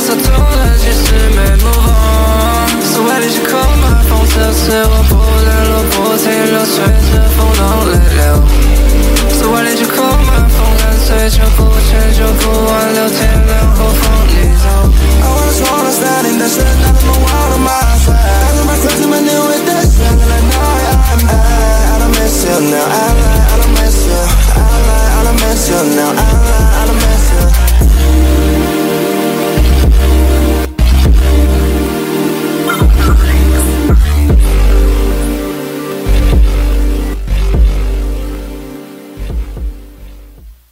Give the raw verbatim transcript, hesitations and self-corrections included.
洒脱的其实没 move on。所谓离奇空白，讽刺的是我不联络，不停留，随着风浪泪流。所谓离奇空白，风干脆就不迁就，不挽留，天亮后放你走。I was wanna standing， 但是那么忘了 my side。I don't mind closing my new with this， and I know I'm I I don't miss you now， I lie I don't miss you， I lie I don't miss you now， I lie I don't miss you。